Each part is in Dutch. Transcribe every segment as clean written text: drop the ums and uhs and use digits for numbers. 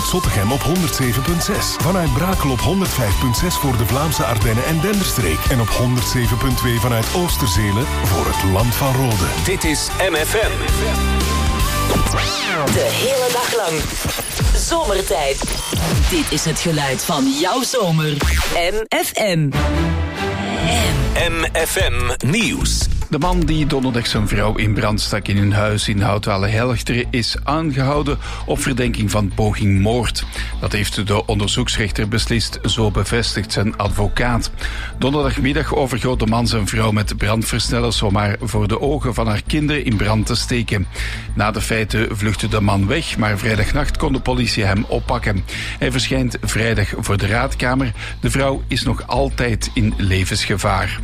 vanuit Zottegem op 107.6. Vanuit Brakel op 105.6 voor de Vlaamse Ardennen en Denderstreek. En op 107.2 vanuit Oosterzelen voor het Land van Rode. Dit is MFM. De hele dag lang. Zomertijd. Dit is het geluid van jouw zomer. MFM. MFM Nieuws. De man die donderdag zijn vrouw in brand stak in hun huis in Houtwale-Helchteren is aangehouden op verdenking van poging moord. Dat heeft de onderzoeksrechter beslist, zo bevestigt zijn advocaat. Donderdagmiddag overgoot de man zijn vrouw met brandversnellers om haar voor de ogen van haar kinderen in brand te steken. Na de feiten vluchtte de man weg, maar vrijdagnacht kon de politie hem oppakken. Hij verschijnt vrijdag voor de raadkamer. De vrouw is nog altijd in levensgevaar.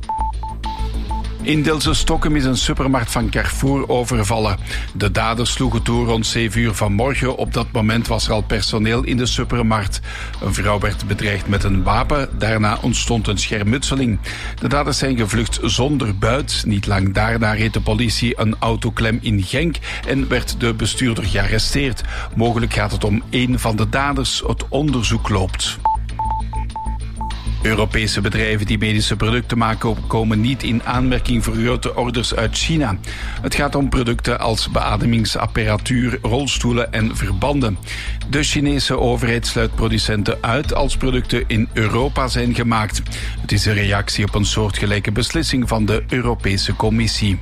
In Delze-Stokkem is een supermarkt van Carrefour overvallen. De daders sloegen toe rond 7 uur vanmorgen. Op dat moment was er al personeel in de supermarkt. Een vrouw werd bedreigd met een wapen. Daarna ontstond een schermutseling. De daders zijn gevlucht zonder buit. Niet lang daarna reed de politie een autoklem in Genk en werd de bestuurder gearresteerd. Mogelijk gaat het om één van de daders. Het onderzoek loopt. Europese bedrijven die medische producten maken komen niet in aanmerking voor grote orders uit China. Het gaat om producten als beademingsapparatuur, rolstoelen en verbanden. De Chinese overheid sluit producenten uit als producten in Europa zijn gemaakt. Het is een reactie op een soortgelijke beslissing van de Europese Commissie.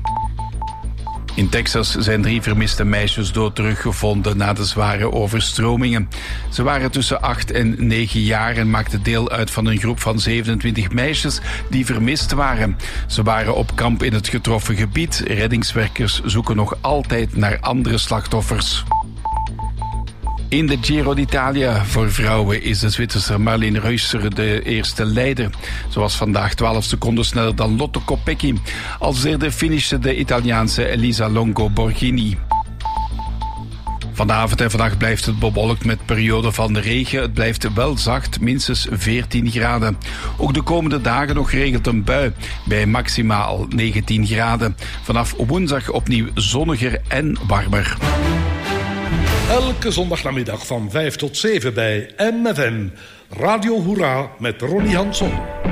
In Texas zijn 3 vermiste meisjes dood teruggevonden na de zware overstromingen. Ze waren tussen 8 en 9 jaar en maakten deel uit van een groep van 27 meisjes die vermist waren. Ze waren op kamp in het getroffen gebied. Reddingswerkers zoeken nog altijd naar andere slachtoffers. In de Giro d'Italia voor vrouwen is de Zwitserse Marlene Reusser de eerste leider. Ze was vandaag 12 seconden sneller dan Lotto Kopecky. Als derde finishte de Italiaanse Elisa Longo Borghini. Vanavond en vannacht blijft het bewolkt met perioden van regen. Het blijft wel zacht, minstens 14 graden. Ook de komende dagen nog regelt een bui, bij maximaal 19 graden. Vanaf woensdag opnieuw zonniger en warmer. Elke zondagnamiddag van 5 tot 7 bij MFM. Radio Hoera met Ronnie Hansson.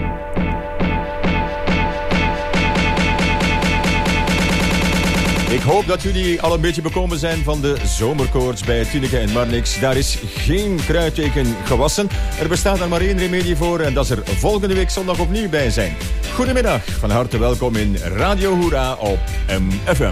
Ik hoop dat jullie al een beetje bekomen zijn van de zomerkoorts bij Tineke en Marnix. Daar is geen kruidteken gewassen. Er bestaat er maar één remedie voor en dat is er volgende week zondag opnieuw bij zijn. Goedemiddag, van harte welkom in Radio Hoera op MFM.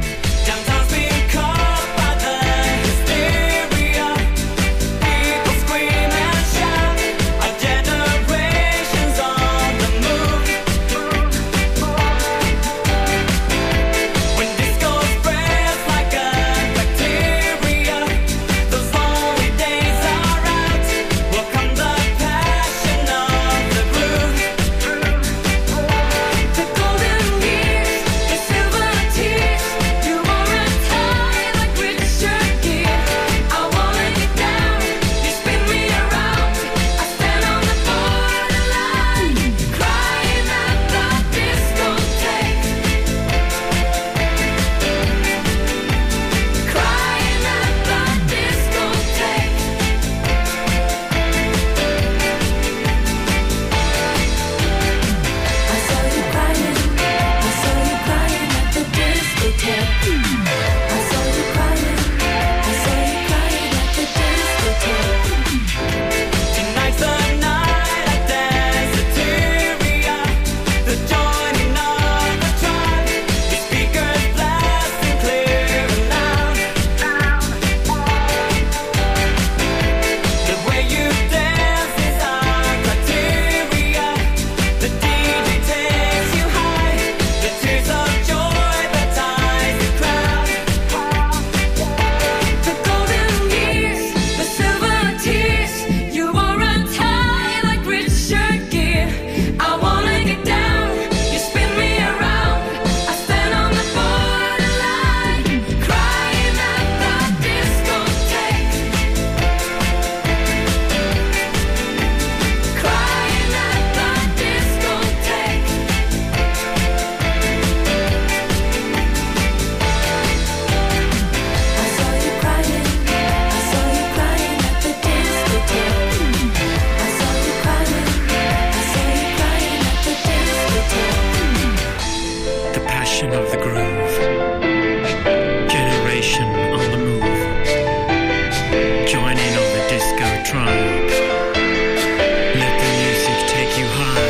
You triumph. Let the music take you high.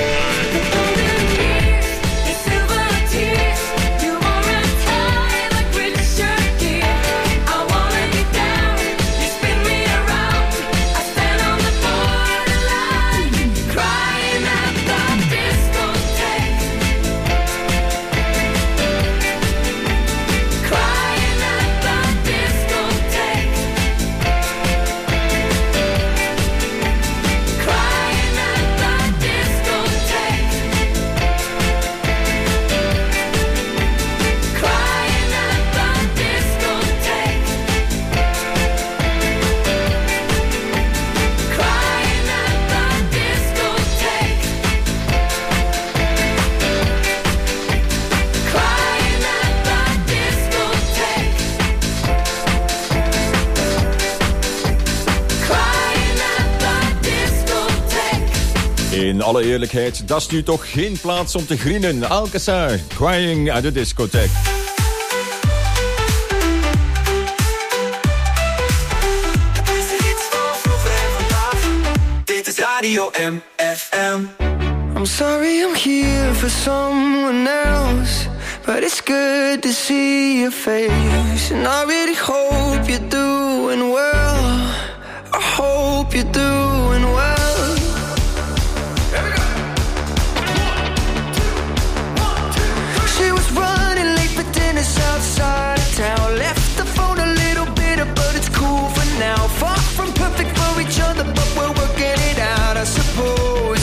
In alle eerlijkheid, dat is nu toch geen plaats om te grienen. Alcazar, Crying at the Discotheque. Dit is Radio MFM. I'm sorry I'm here for someone else, but it's good to see your face. And I really hope you're doing well. I hope you're doing well. Outside of town, left the phone a little bitter, but it's cool for now. Far from perfect for each other, but we're working it out, I suppose.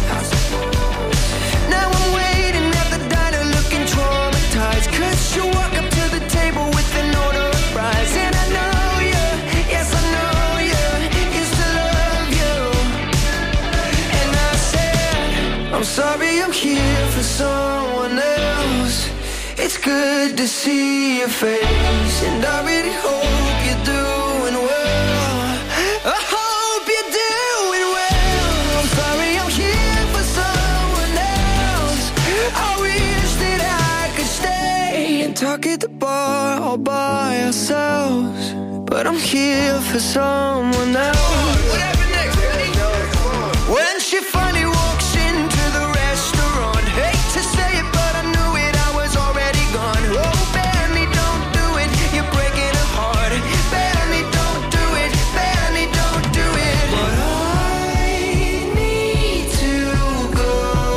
Now I'm waiting at the diner looking traumatized, 'cause you walk up to the table with an order of fries. And I know you, yes I know you, used to love you. And I said, I'm sorry I'm here for someone else. It's good to see your face, and I really hope you're doing well. I hope you're doing well. I'm sorry I'm here for someone else. I wish that I could stay and talk at the bar all by ourselves, but I'm here for someone else. What happened next, Eddie? When she finally walks into the restaurant, hate to say it, but I knew it, I was already gone. Oh, Benny, don't do it, you're breaking her heart. Benny, don't do it, Benny, don't do it. But I need to go.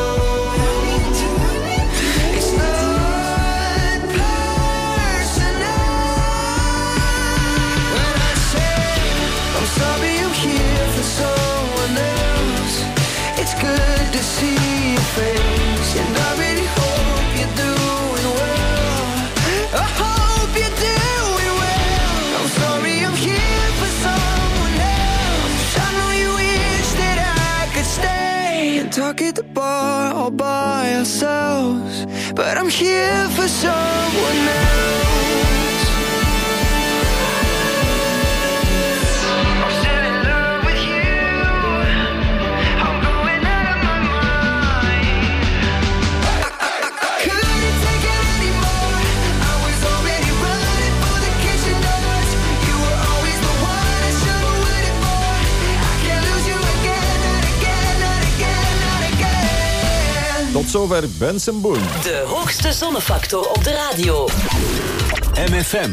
It's not personal. When I say I'm sorry I'm here for someone else, it's good to see your face, and I really hope you're doing well. I hope you're doing well. I'm sorry I'm here for someone else. I know you wish that I could stay and talk at the bar all by ourselves, but I'm here for someone else. I'm still in love with you. I'm going out of my mind. Couldn't take it anymore. I was already running for the kitchen doors. You were always the one I should've waited for. I can't lose you again, not again, not again, not again. Tot zover Benson Boone. De hoogste zonnefactor op de radio. MFM.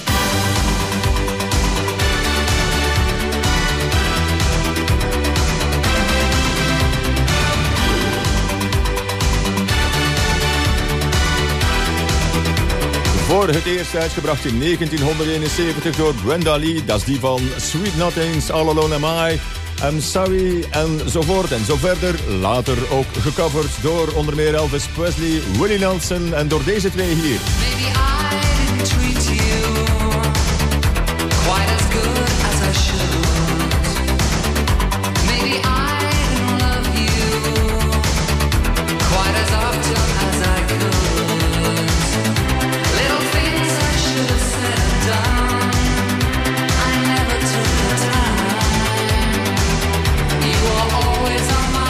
Voor het eerst uitgebracht in 1971 door Brenda Lee. Dat is die van Sweet Nothings, All Alone Am I, I'm Sorry enzovoort en zo verder. Later ook gecoverd door onder meer Elvis Presley, Willie Nelson en door deze twee hier. Maybe I didn't treat you quite as good as I should. Maybe I didn't love you quite as often as I could. Little things I should have said and done, I never took the time. You were always on my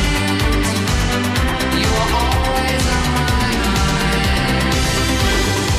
mind. You were always on my mind.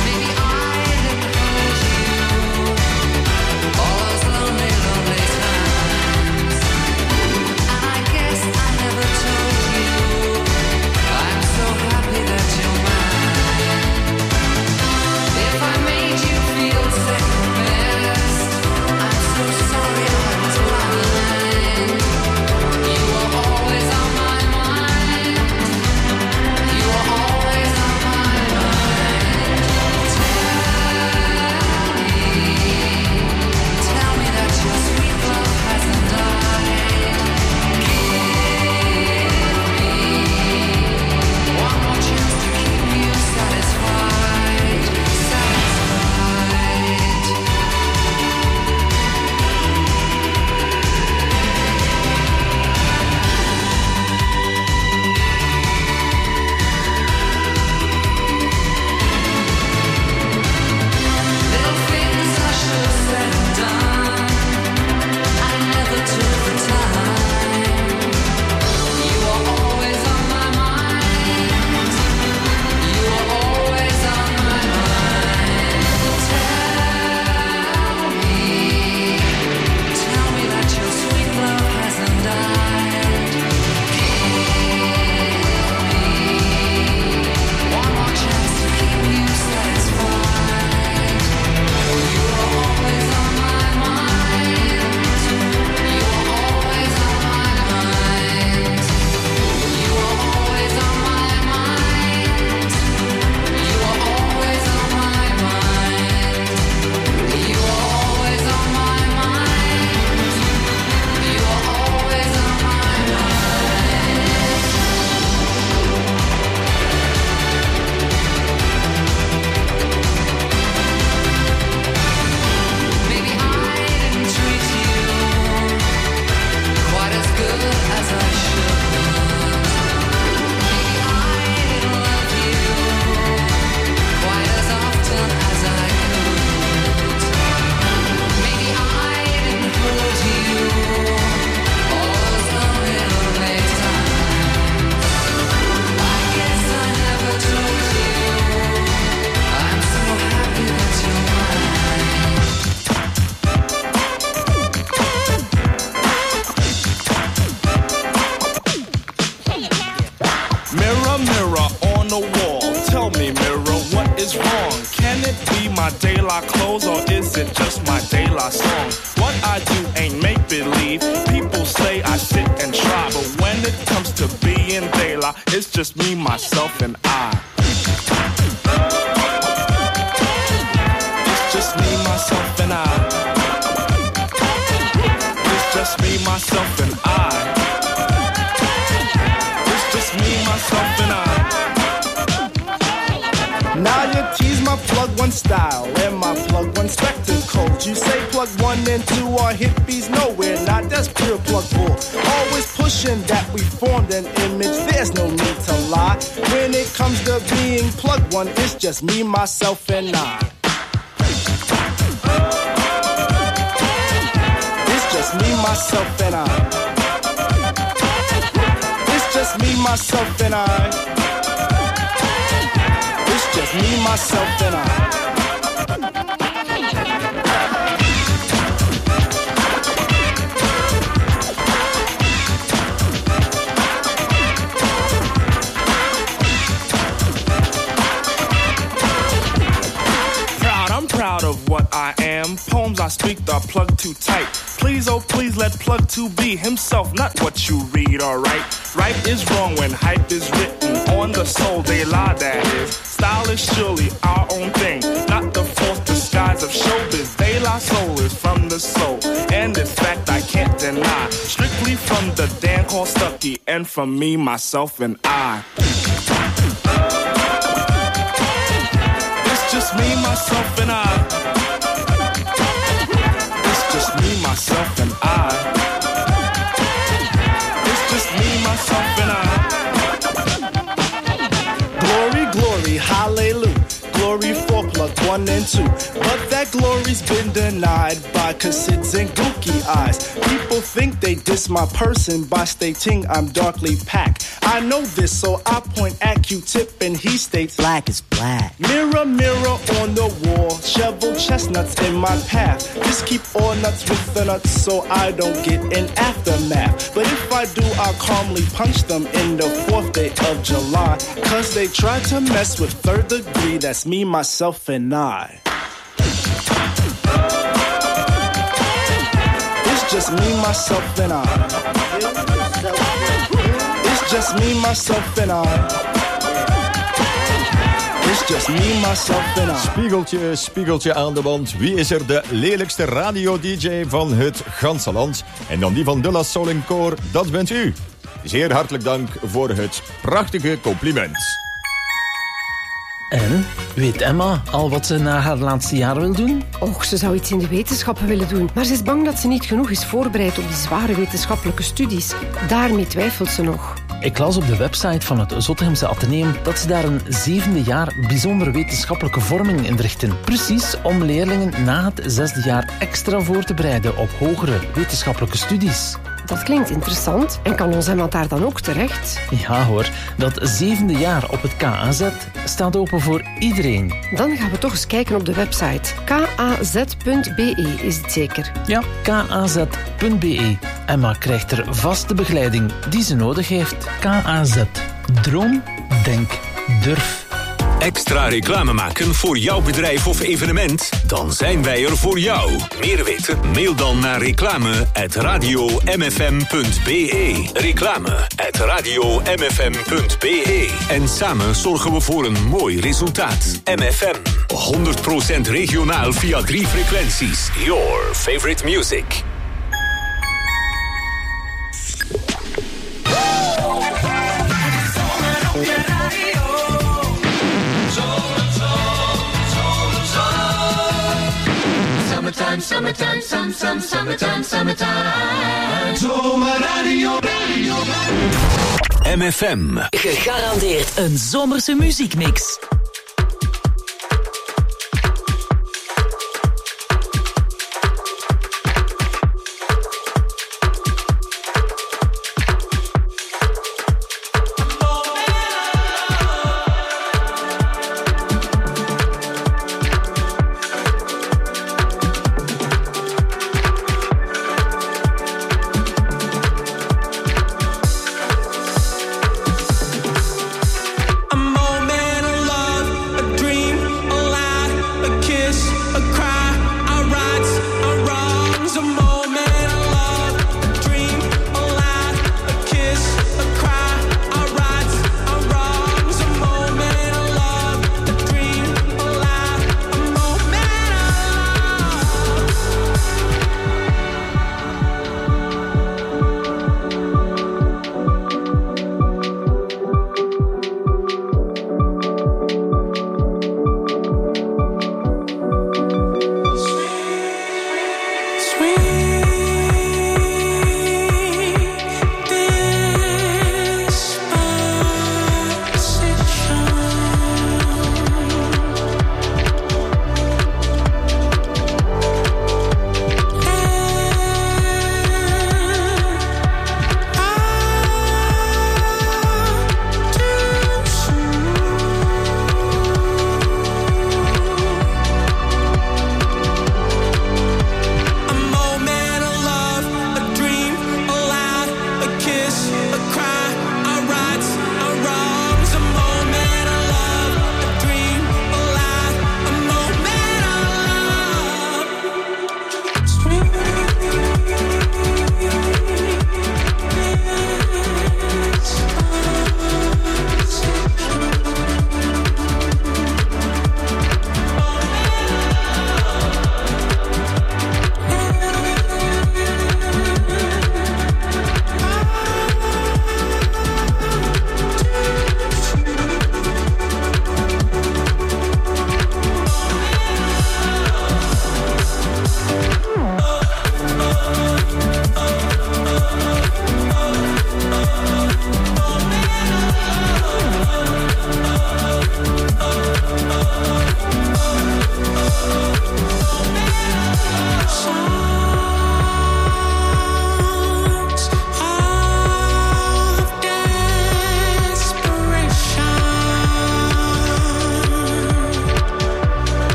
De La clothes or is it just my De La song? What I do ain't make-believe. People say I sit and try, but when it comes to being De La, it's just me, myself, and I. It's just me, myself, and I. It's just me, myself, and I. It's just me, myself, and I. Now you tease my plug one style and my plug one spectacles. You say plug 1 and 2 are hippies, nowhere not. That's pure plug bull. Always pushing that we formed an image. There's no need to lie. When it comes to being plug 1, it's just me, myself, and I. It's just me, myself, and I. It's just me, myself, and I. It's just me, myself, and I. I'm proud of what I am. Poems I speak are plugged too tight. Please, oh please, let plug 2 be himself, not what you read or write. Right is wrong when hype is written on the soul, they lie, that is. Style is surely our own thing, not the false disguise of showbiz. De La soul is from the soul, and in fact I can't deny. Strictly from the Dan called Stucky, and from me, myself, and I. It's just me, myself, and I. It's just me, myself, and I. It's just me, myself, and I. Glory, glory, hallelujah. Glory for plug 1 and 2. But that glory's been denied by cassids and gookie eyes. People think they diss my person by stating I'm darkly packed. I know this, so I point at Q-Tip and he states black is black. Mirror, mirror on the wall, shovel chestnuts in my path. Just keep all nuts with the nuts so I don't get an aftermath. But if I do, I'll calmly punch them in the 4th day of July. Cause they try to mess with 3rd degree, that's me, myself, and I. It's just me, myself, and I. It's just me, myself, and I. It's just me, myself, and I. Spiegeltje, spiegeltje aan de wand. Wie is er de lelijkste radio-dj van het ganse land? En dan die van De La Soul en Koor, dat bent u. Zeer hartelijk dank voor het prachtige compliment. En, weet Emma al wat ze na haar laatste jaar wil doen? Och, ze zou iets in de wetenschappen willen doen. Maar ze is bang dat ze niet genoeg is voorbereid op die zware wetenschappelijke studies. Daarmee twijfelt ze nog. Ik las op de website van het Zottegemse Atheneum dat ze daar een 7e jaar bijzondere wetenschappelijke vorming inrichten. Precies om leerlingen na het 6e jaar extra voor te bereiden op hogere wetenschappelijke studies. Dat klinkt interessant. En kan ons Emma daar dan ook terecht? Ja hoor, dat 7e jaar op het KAZ staat open voor iedereen. Dan gaan we toch eens kijken op de website. kaz.be is het zeker? Ja, kaz.be. Emma krijgt er vaste begeleiding die ze nodig heeft. KAZ. Droom, denk, durf. Extra reclame maken voor jouw bedrijf of evenement? Dan zijn wij er voor jou. Meer weten? Mail dan naar reclame@radiomfm.be. Reclame@radiomfm.be. En samen zorgen we voor een mooi resultaat. MFM. 100% regionaal via 3 frequenties. Your favorite music. Summertime, summertime. Zomerradio, radio. MFM. Gegarandeerd een zomerse muziekmix. A moment of love.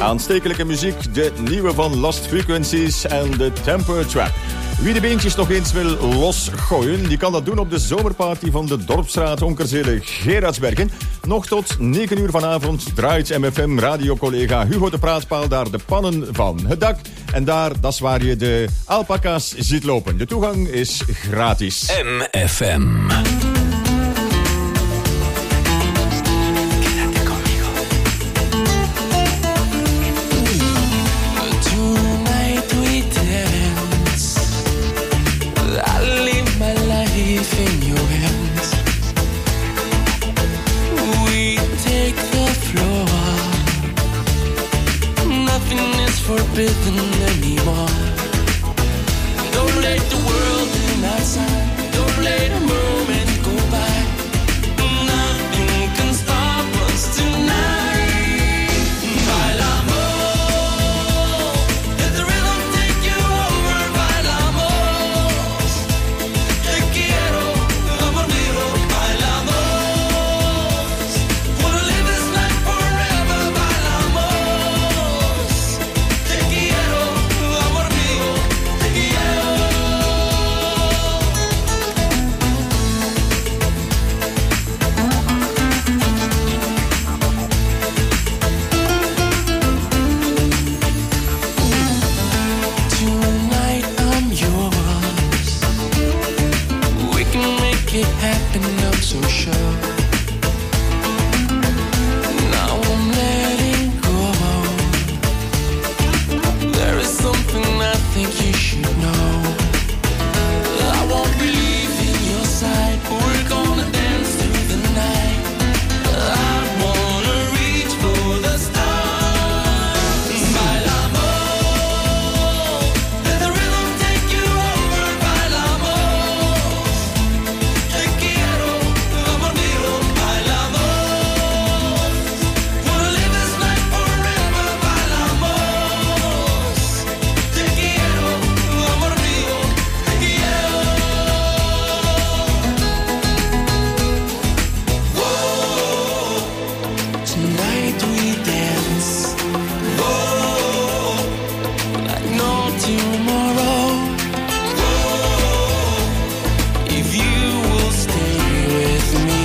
Aanstekelijke muziek, de nieuwe van Lost Frequencies en de Tempo Trap. Wie de beentjes nog eens wil losgooien, die kan dat doen op de zomerparty van de Dorpsstraat Onkerzele-Gerardsbergen. Nog tot 9 uur vanavond draait MFM radiocollega Hugo de Praatpaal daar de pannen van het dak. En daar, dat is waar je de alpaca's ziet lopen. De toegang is gratis. MFM. Forbidden anymore. Don't let the world in outside. Don't let a moment go by. Nothing can stop us tonight. Bailamos, let the rhythm take you over. Bailamos, te quiero, amor mío. Bailamos, wanna live this night forever. Bailamos. It happen, I'm so sure. Now I'm letting go. There is something I think you should know. I won't believe in your side. We're gonna dance through the night. I wanna reach for the stars. Bailamos, let the rhythm take you over. Bailamos. Te quiero, amor mío, bailamos. Wanna live this night forever, bailamos. Te quiero, amor mío, te quiero. Whoa, tonight we dance. Whoa, like no tomorrow. Whoa, if you will stay with me.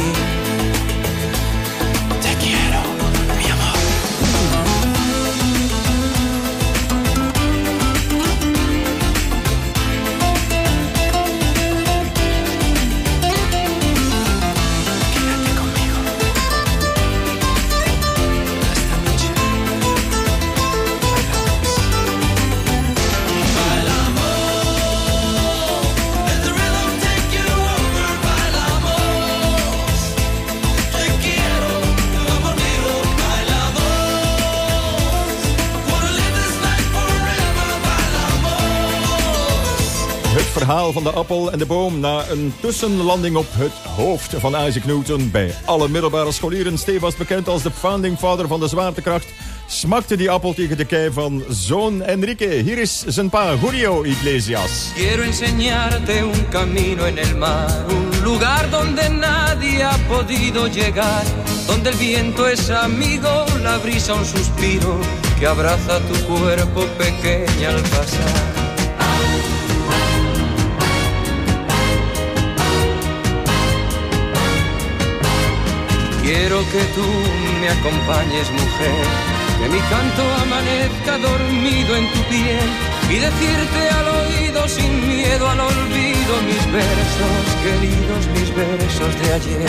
Te quiero, mi amor. Quédate conmigo. Esta noche bailamos. Let the rhythm take you over. Bailamos. Te quiero, amor mío. Bailamos. Wanna live this night forever. Bailamos. Het verhaal van de appel en de boom na een tussenlanding op het hoofd van Isaac Newton. Bij alle middelbare scholieren, stevast bekend als de founding father van de zwaartekracht, smakte die appel tegen de kei van zoon Enrique. Hier is zijn pa Julio Iglesias. Quiero enseñarte un camino en el mar, un lugar donde nadie ha podido llegar, donde el viento es amigo, la brisa un suspiro que abraza tu cuerpo pequeña al pasar. Quiero que tú me acompañes, mujer, que mi canto amanezca dormido en tu piel y decirte al oído sin miedo al olvido mis versos queridos, mis versos de ayer.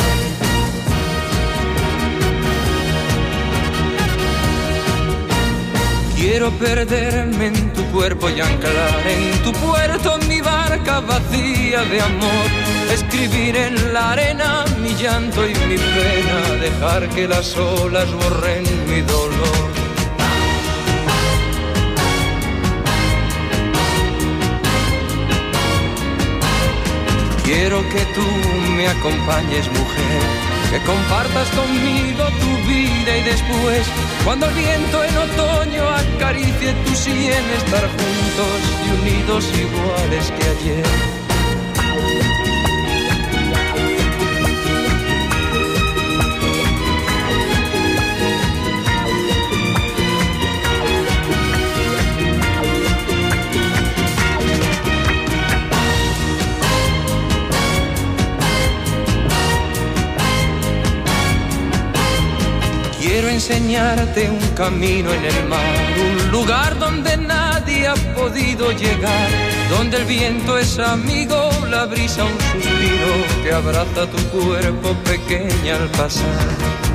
Quiero perderme en tu cuerpo y anclar en tu puerto mi barca vacía de amor. Escribir en la arena mi llanto y mi pena, dejar que las olas borren mi dolor. Quiero que tú me acompañes, mujer, que compartas conmigo tu vida y después, cuando el viento en otoño acaricie tu sien, estar juntos y unidos iguales que ayer. Quiero enseñarte un camino en el mar, un lugar donde nadie ha podido llegar, donde el viento es amigo, la brisa un suspiro que abraza tu cuerpo pequeña al pasar.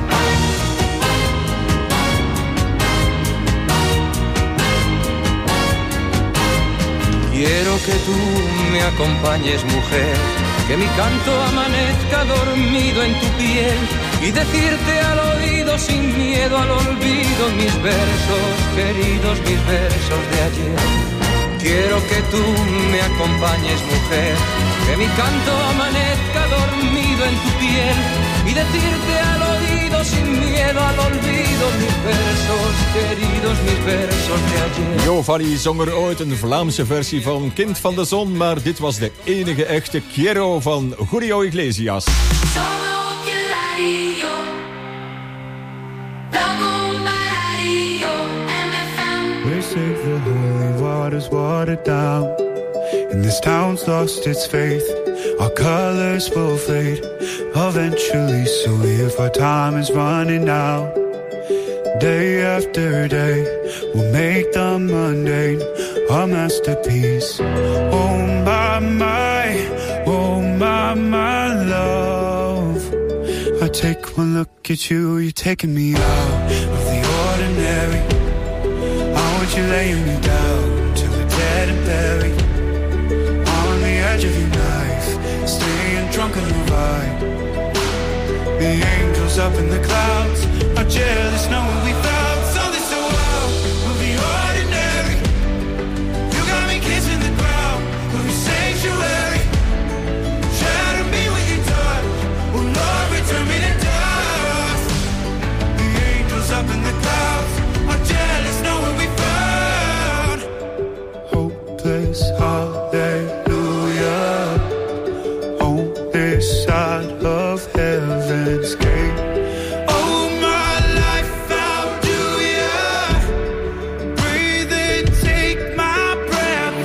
Quiero que tú me acompañes, mujer, que mi canto amanezca dormido en tu piel y decirte al oído sin miedo al olvido mis versos, queridos, mis versos de ayer. Quiero que tú me acompañes, mujer, que mi canto amanezca dormido en tu piel y decirte al oído sin miedo al olvido mis versos, queridos, mis versos de ayer. Jo Valley zong er ooit een Vlaamse versie van Kind van de Zon, maar dit was de enige echte Quiero van Julio Iglesias. We say the holy water's watered down, and this town's lost its faith. Our colors will fade eventually, so if our time is running out, day after day, we'll make the mundane our masterpiece. Oh my love, I take one look at you, you're taking me out of the ordinary. How would you lay me down till we're dead and buried on the edge of your knife, staying drunk on your ride? The angels up in the clouds are jealous knowing we found something so wild of the ordinary. You got me kissing the ground of your sanctuary. Shatter me with your touch, oh Lord, return me to dust. The angels up in the clouds are jealous knowing we found hopeless hallelujah on this side of heaven's gate. Oh my life, how do ya breathe and take my breath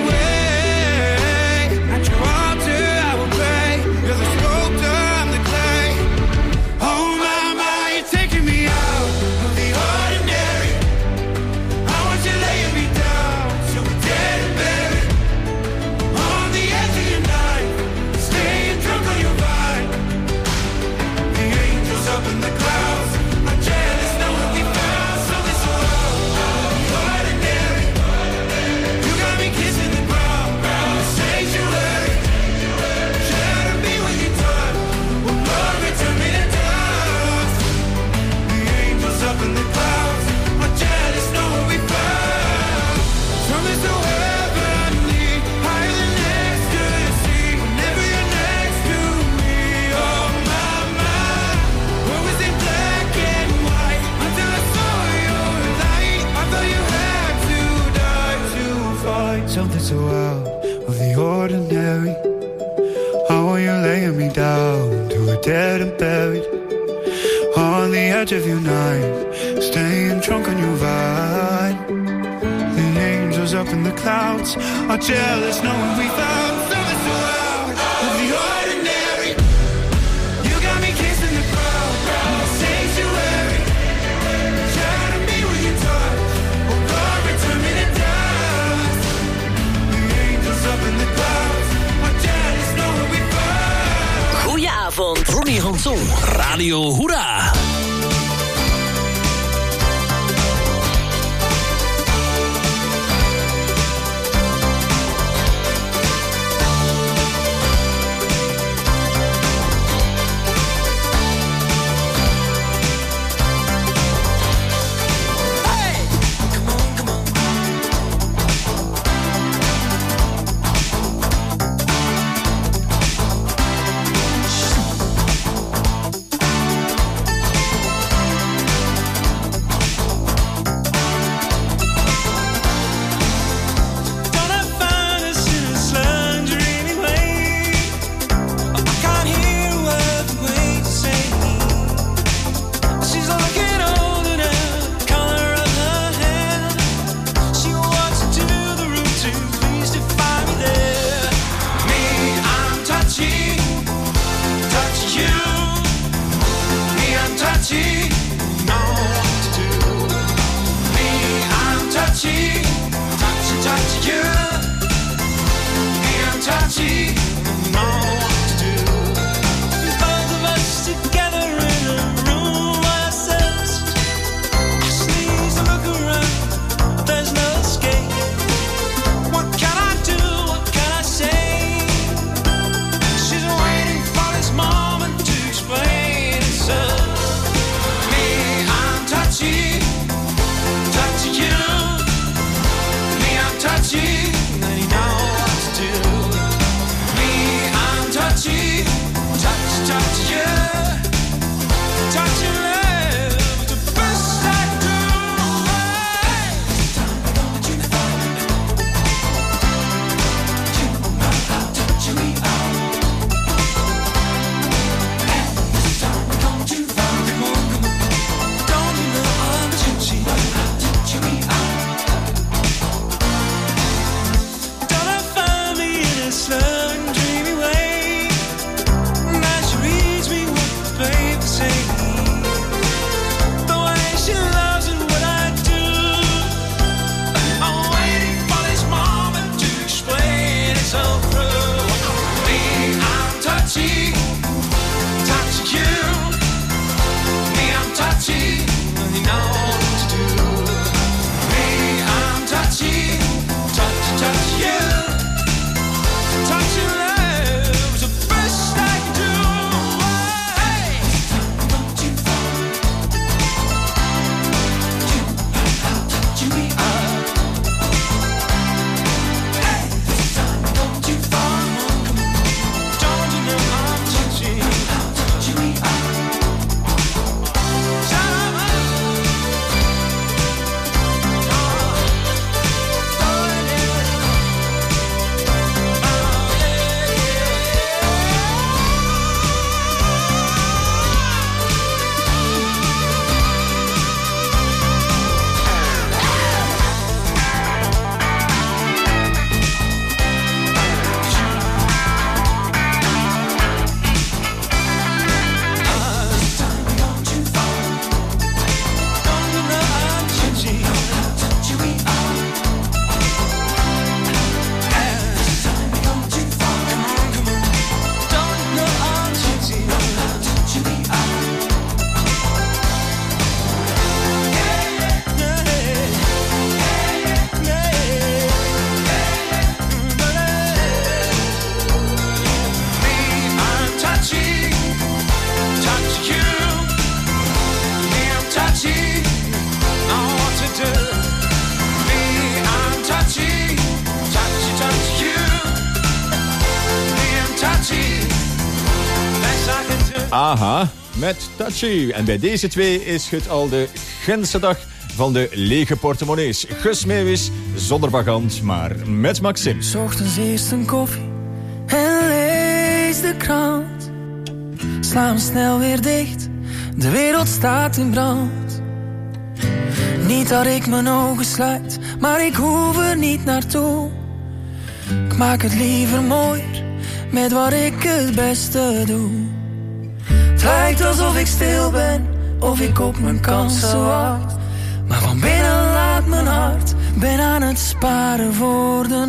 away? At your altar I will pray. You're the sculptor, I'm the clay. Oh my, you're taking me out of the ordinary. I want you laying me down till we're dead and buried on the edge of your knife, staying drunk on your vine. The angels up in the clouds are jealous knowing we found something so ordinary. You got me kissing the ground, sanctuary. Shatter me with your touch, oh Lord, return me to dust. The angels up in the clouds are jealous knowing we found something so heavenly, higher than ecstasy. Whenever you're next to me, oh my, what was in black and white until I saw your light? I thought you had to die to find something so out of the ordinary. How are you laying me down to a dead and buried on the edge of your knife, staying drunk on your vine? The angels up in the clouds are jealous knowing we found something so out of the ordinary. You got me kissing the ground, sanctuary. Shatter me with your touch, oh Lord, return me to dust. The angels up in the clouds are jealous knowing we found. Goedenavond. Ronnie Hanson, Radio Hoera. Aha, met Touchy. En bij deze twee is het al de Gentse dag van de lege portemonnees. Gus Meeuwis, zonder vagant, maar met Maxim. 's Ochtends eerst een koffie en lees de krant. Sla hem snel weer dicht, de wereld staat in brand. Niet dat ik mijn ogen sluit, maar ik hoef er niet naartoe. Ik maak het liever mooier, met wat ik het beste doe. Het lijkt alsof ik stil ben, of ik op mijn kansen wacht. Maar van binnen laat mijn hart, ben aan het sparen voor de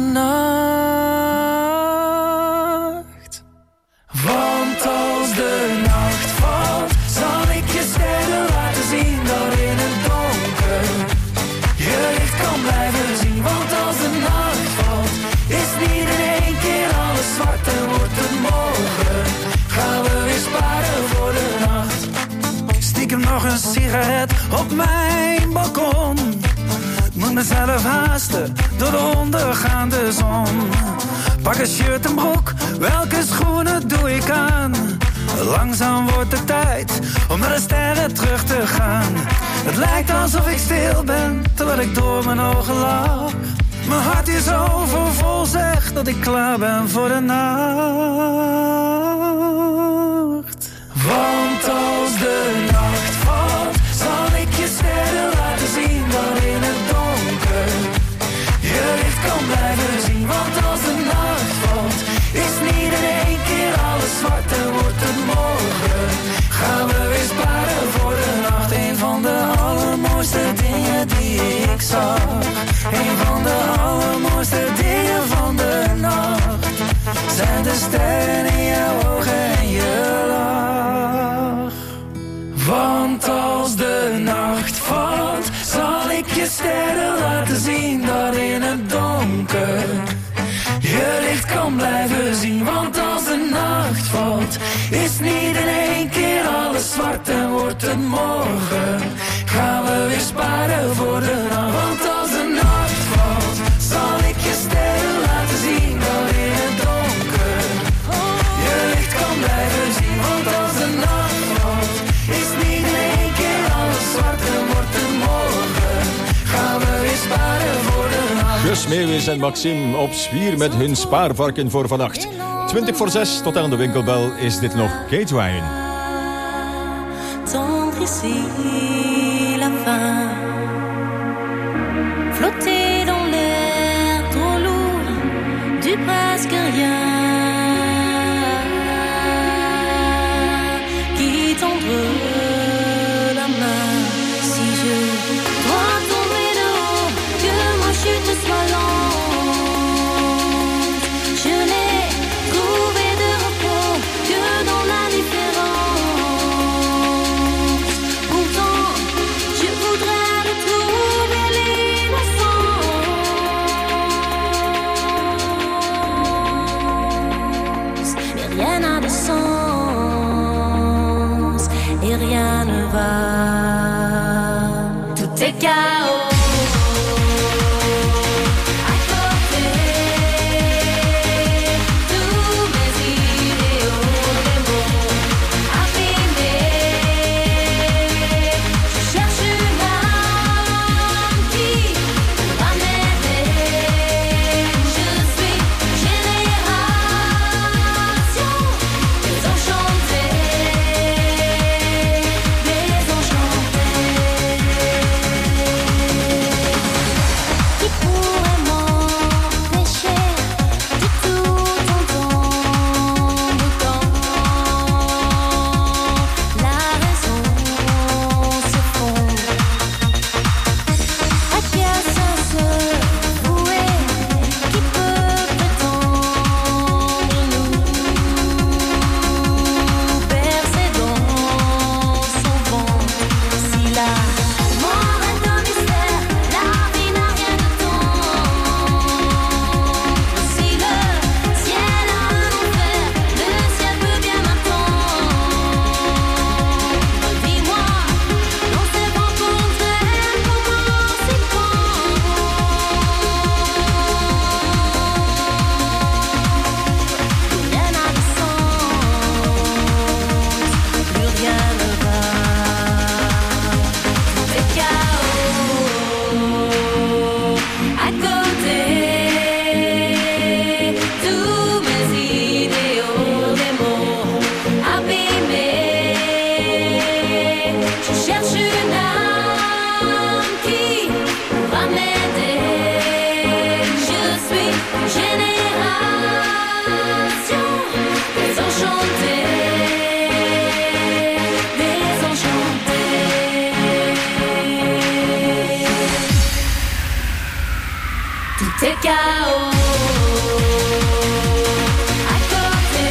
nacht. Want als de nacht valt, zal ik je sterren laten zien door in het donker. Je licht kan blijven zien, want als de nacht valt, is niet in één keer alles zwart en wordt het morgen. Gaan we weer sparen voor de nacht. Stiekem nog een sigaret op mijn balkon. Moet mezelf haasten door de ondergaande zon. Pak een shirt en broek, welke schoenen doe ik aan? Langzaam wordt het tijd om naar de sterren terug te gaan. Het lijkt alsof ik stil ben, terwijl ik door mijn ogen lach. Mijn hart is overvol, zegt dat ik klaar ben voor de nacht. Want als de nacht valt, zal ik je sterren laten zien door in het donker. Je licht kan blijven zien, want als de nacht valt, is niet in één keer alles zwart en wordt het morgen. Gaan we weer sparen voor de nacht. Een van de allermooiste dingen die ik zag. Een van de allermooiste dingen van de nacht zijn de sterren in jouw ogen en je lach. Want als de nacht valt, zal ik je sterren laten zien daar in het donker. Je licht kan blijven zien, want als de nacht valt, is niet in één keer alles zwart en wordt het morgen. Gaan we weer sparen voor de nacht. Want als de nacht valt, zal ik je sterren laten zien daar in het donker. Je licht kan blijven zien, want als de nacht valt, is niet in één keer alles zwart en wordt het morgen. Gaan we weer sparen voor de nacht. Gus Meeuwis en Maxim op zwier met hun spaarvarken voor vannacht. 20 voor 6 tot aan de winkelbel is dit nog Kate Ryan. Tendre ici la fin, flotter dans l'air trop lourd du presque rien, qui tendre la main si je dois tomber de haut, que ma chute soit lente. Je n'ai trouvé de repos que dans la différence. Pourtant, je voudrais retrouver l'innocence. Mais rien n'a de sens et rien ne va. Tout est chaos. c'est chaos. À côté,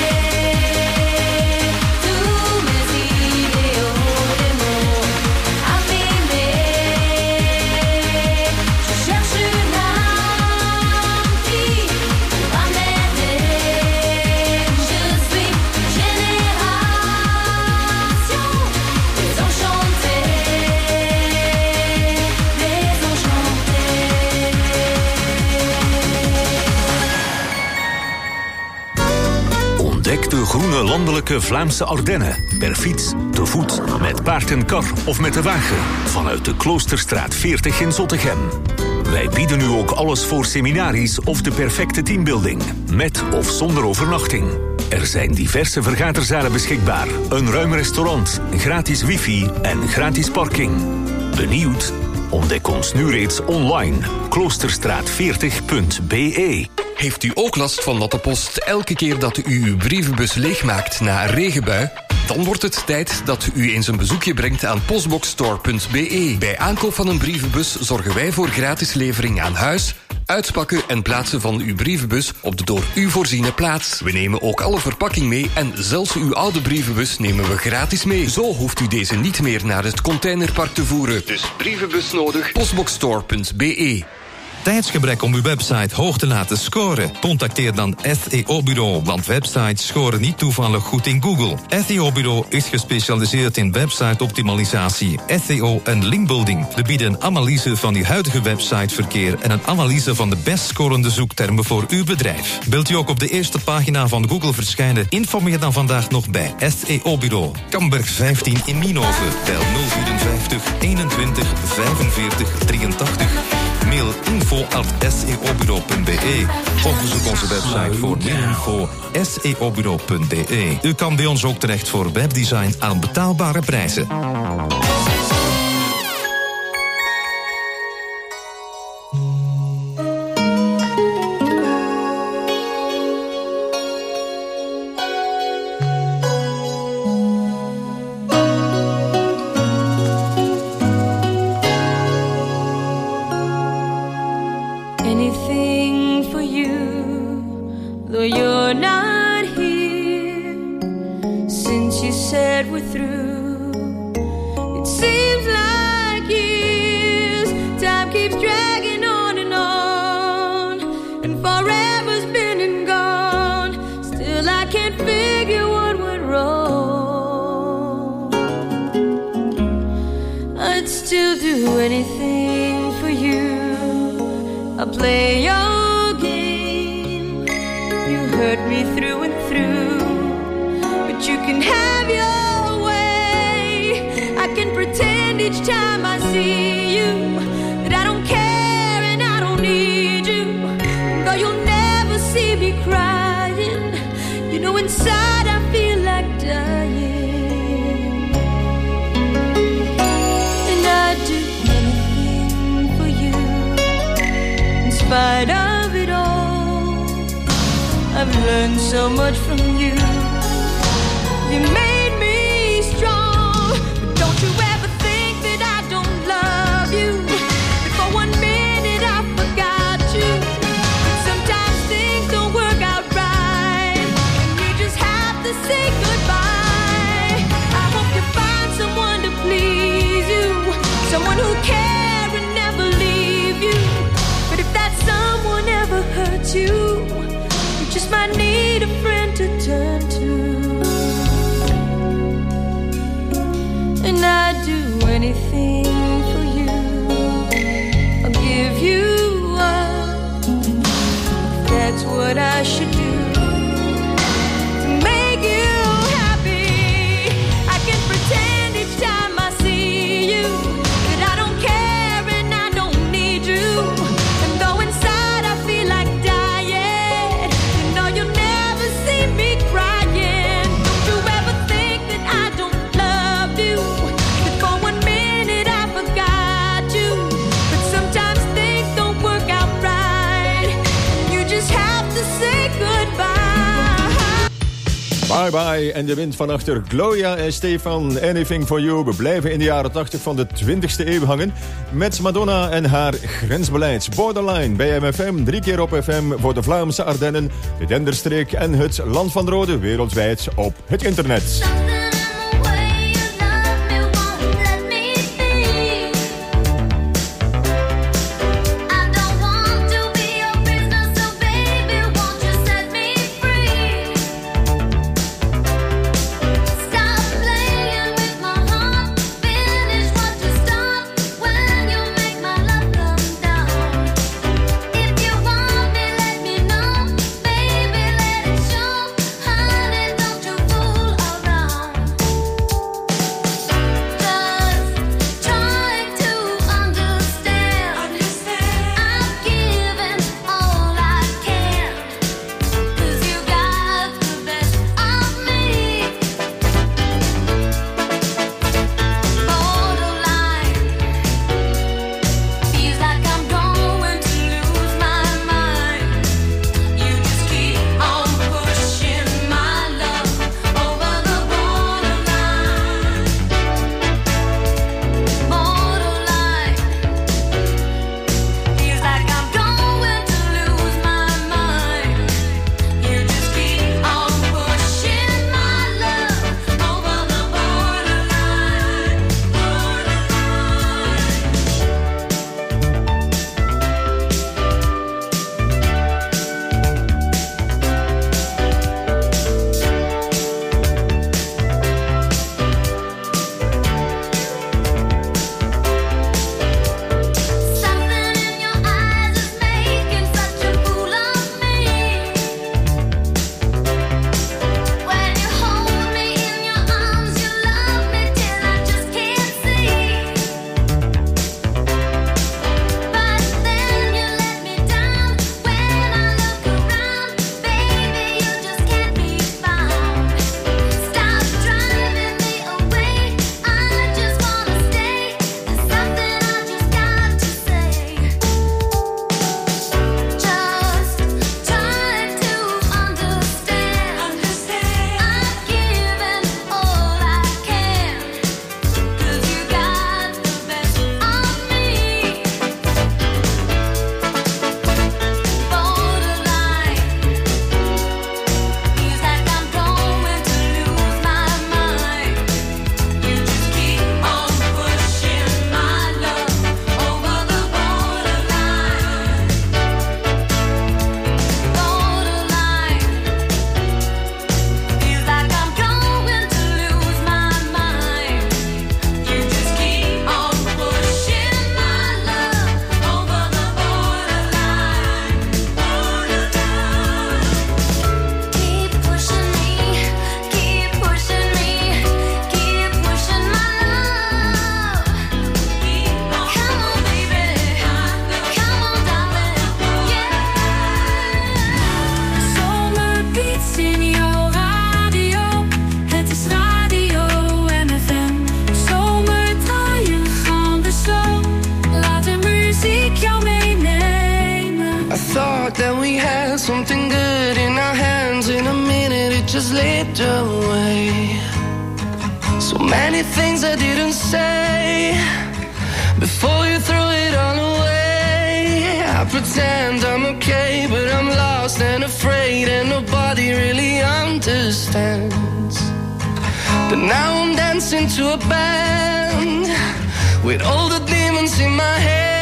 tous mes idéaux, des mots abîmés. Je cherche une âme qui va m'aider. Je suis génération désenchantée, Ontdek de groene landelijke Vlaamse Ardennen. Per fiets, te voet, met paard en kar of met de wagen. Vanuit de Kloosterstraat 40 in Zottegem. Wij bieden nu ook alles voor seminaries of de perfecte teambuilding. Met of zonder overnachting. Er zijn diverse vergaderzalen beschikbaar. Een ruim restaurant, gratis wifi en gratis parking. Benieuwd? Ontdek ons nu reeds online. Kloosterstraat40.be. Heeft u ook last van dat de post elke keer dat u uw brievenbus leegmaakt na een regenbui? Dan wordt het tijd dat u eens een bezoekje brengt aan postboxstore.be. Bij aankoop van een brievenbus zorgen wij voor gratis levering aan huis, uitpakken en plaatsen van uw brievenbus op de door u voorziene plaats. We nemen ook alle verpakking mee en zelfs uw oude brievenbus nemen we gratis mee. Zo hoeft u deze niet meer naar het containerpark te voeren. Dus brievenbus nodig, postboxstore.be. Tijdsgebrek om uw website hoog te laten scoren? Contacteer dan SEO Bureau, want websites scoren niet toevallig goed in Google. SEO Bureau is gespecialiseerd in website-optimalisatie, SEO en linkbuilding. We bieden een analyse van uw huidige websiteverkeer en een analyse van de best scorende zoektermen voor uw bedrijf. Wilt u ook op de eerste pagina van Google verschijnen? Informeer dan vandaag nog bij SEO Bureau. Kamberg 15 in Nienhoven. Bel 054 21 45 83. Mail info@seobureau.be of bezoek onze website voor meer info seobureau.be. U kan bij ons ook terecht voor webdesign aan betaalbare prijzen. Anything for you, though you're not here. Since you said we're through, it seems like years. Time keeps dragging on, and forever's been and gone. Still I can't figure what went wrong. I'd still do anything for you. I'll play your game. You hurt me through and through, but you can have your way. I can pretend each time I see you that I don't care and I don't need you. Though you'll never see me crying, you know inside I feel like dying. And I'd do anything for you. In spite of it all, I've learned so much from you. You made me strong. But don't you ever think that I don't love you. That for 1 minute I forgot you. But sometimes things don't work out right, and you just have to say goodbye. I hope you find someone to please you, someone who cares and never leave you. But if that someone ever hurts you, you just might need a friend to turn to. And I'd do anything for you. I'll give you up. That's what I should do to make you happy. I can pretend each time I see you that I don't care and I don't need you. And though inside I feel like dying, you know you'll never see me crying. Don't you ever think that I don't love you. That for 1 minute I forgot you. But sometimes things don't work out right, and you just have to say goodbye. Bye bye en de wind van achter Gloria en Stefan, Anything for You. We blijven in de jaren 80 van de 20e eeuw hangen met Madonna en haar grensbeleid. Borderline bij MFM, 3 keer op FM voor de Vlaamse Ardennen, de Denderstreek en het Land van Rode, wereldwijd op het internet. something good in our hands. In a minute it just slipped away. So many things I didn't say before you threw it all away. I pretend I'm okay, but I'm lost and afraid, and nobody really understands. But now I'm dancing to a band with all the demons in my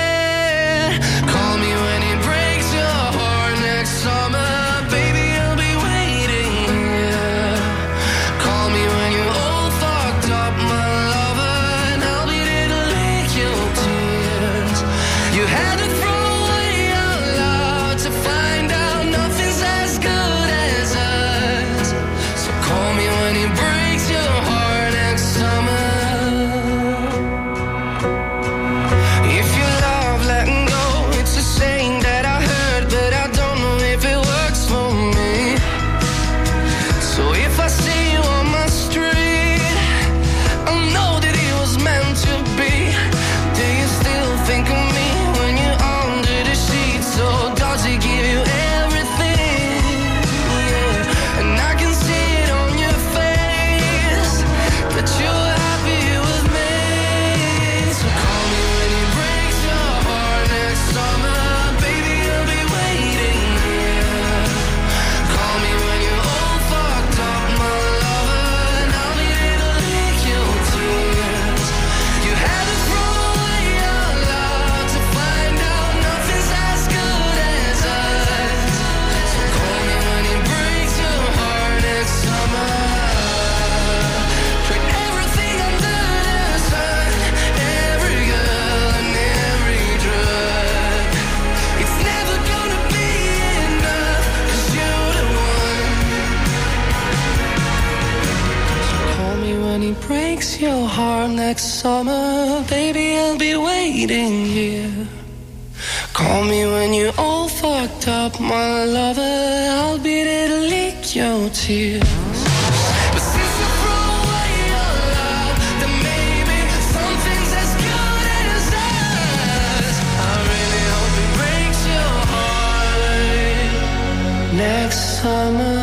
head. Call me when it breaks your heart next summer, baby, I'll be waiting here. Call me when you're all fucked up, my lover, and I'll be there to lick your tears. You had to throw away our love to find out nothing's as good as us. So call me when it breaks your heart next summer. If you love letting go, it's the same your heart next summer. Baby, I'll be waiting here. Call me when you're all fucked up, my lover. I'll be there to lick your tears. But since you throw away your love, then maybe something's as good as us. I really hope it breaks your heart next summer.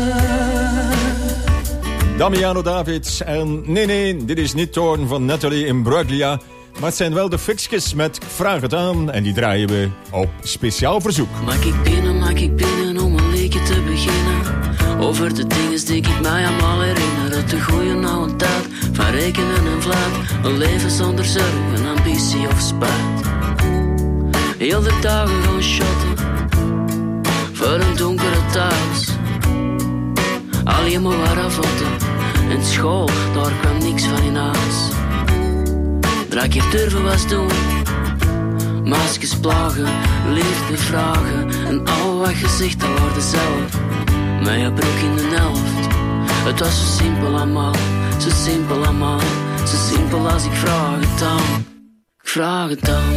Damiano David en nee, dit is niet Torn van Natalie Imbruglia. Maar het zijn wel de fixjes met Vraag het aan. En die draaien we op speciaal verzoek. Maak ik binnen om een liedje te beginnen. Over de dingen die ik mij allemaal herinner. Het de goeie oude tijd van rekenen en vlaat. Een leven zonder zorgen, ambitie of spijt. Heel de dagen gaan shotten voor een donkere thuis. Alleen maar waaravotten. In school, daar kwam niks van in huis. 3 keer durven was doen. Maskers plagen, liefde vragen. En al wat gezegd, dat wordt zelf. Met je broek in de helft. Het was zo simpel allemaal, zo simpel allemaal. Zo simpel als ik vraag het aan. Ik vraag het aan.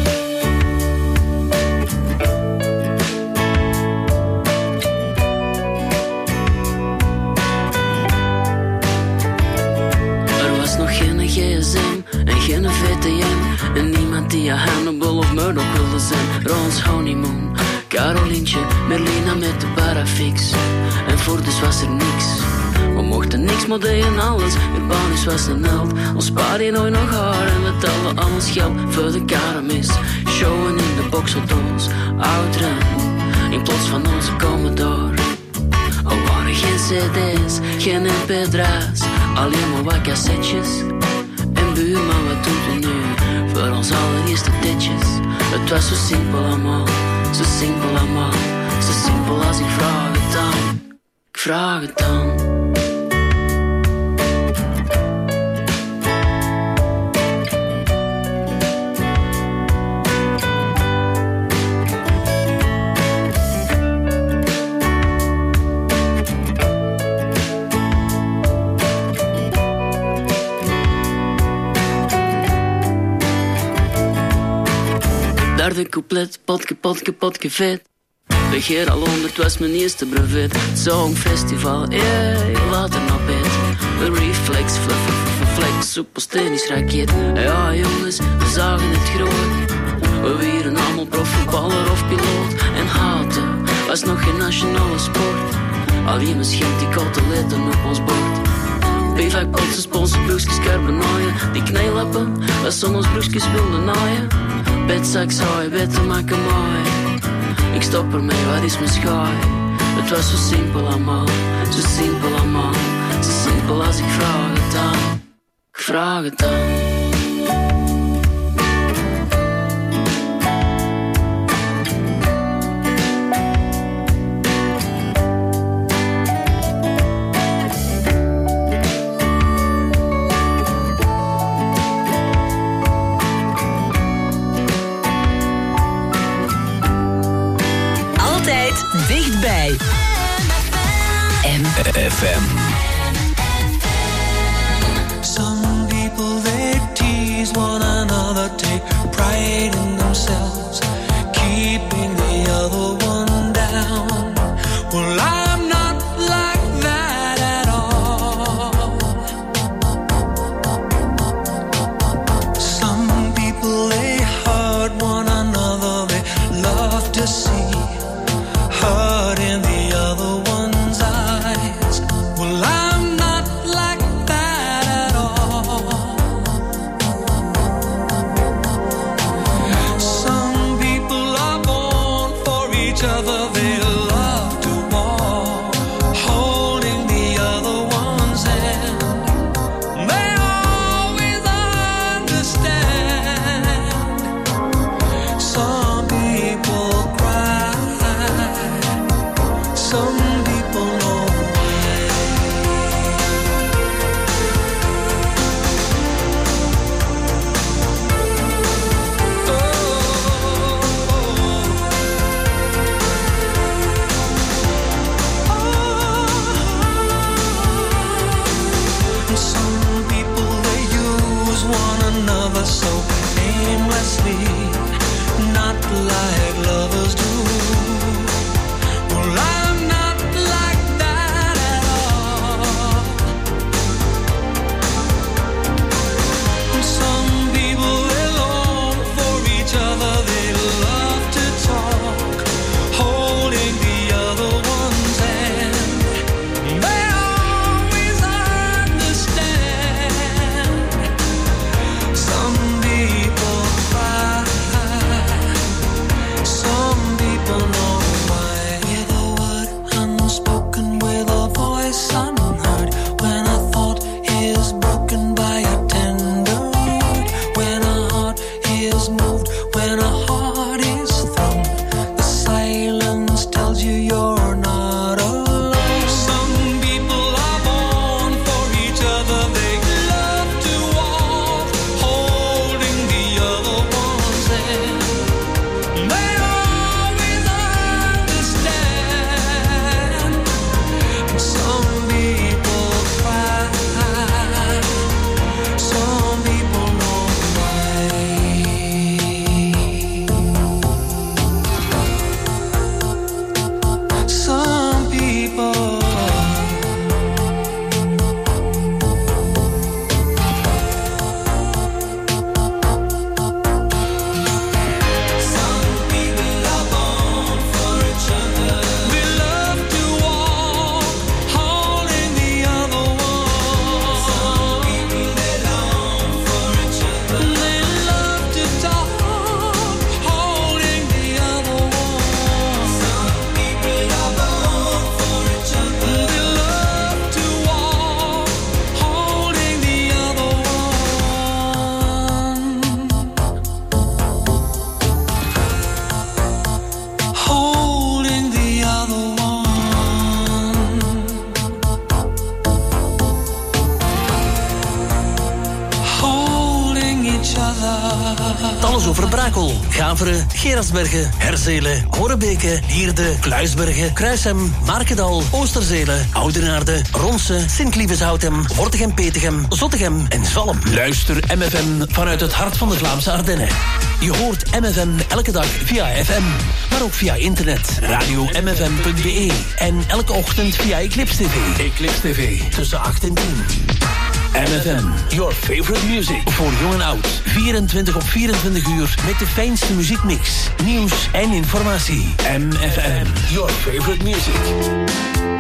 GSM en geen VTM. En niemand die aan Hannibal of Murdoch wilde zijn. Rons honeymoon, Carolientje, Merlina met de parafix. En voor dus was er niks. We mochten niks, maar deden alles. Urbanus was een held. Ons pa die nooit nog haar. En we telden al ons geld voor de karamis. Showen in de boxauto's, oud rennen. In plaats van onze Commodore. Er waren geen cd's, geen mp3's. Alleen maar wat cassettes. Buurman, wat doet u nu? Voor ons allereerste ditjes. Het was zo simpel allemaal, zo simpel allemaal. Zo simpel als ik vraag het aan. Ik vraag het aan. Derde couplet, potje vet. De Geer al 100 was mijn eerste brevet. Songfestival, later naar bed. De reflex, flex, superstenisch raket. Ja jongens, we zagen het groot. We wieren allemaal profvoetballer of piloot. En haten was nog geen nationale sport. Alleen misschien die koteletten op ons bord. Bivak, potsen, sponsor, broekjes, karbenaaien. Die knijlappen, was soms broekjes wilden naaien. Betzak zou je beter maken mooi. Ik stop ermee, wat is mijn schaai? Het was zo simpel allemaal, zo simpel allemaal. Zo simpel als ik vraag het aan. Ik vraag het aan. Dichtbij. FM. Some people they tease one another, take pride in themselves, keeping the other one down. Well, I'm not like that at all. Some people they hurt one another, they love to see hurt in the other one's eyes. Well, each other. Alles over Brakel, Gaveren, Gerardsbergen, Herzelen, Horebeke, Hierde, Kluisbergen, Kruishem, Markendal, Oosterzelen, Oudenaarde, Ronse, Sint-Lieveshoutem, Wortegem-Petegem, Zottegem en Zalm. Luister MFM vanuit het hart van de Vlaamse Ardennen. Je hoort MFM elke dag via FM, maar ook via internet. Radio-mfm.be en elke ochtend via Eclipse TV. Eclipse TV tussen 8 en 10. MFM, your favorite music. Voor jong en oud. 24 op 24 uur met de fijnste muziekmix, nieuws en informatie. MFM, your favorite music.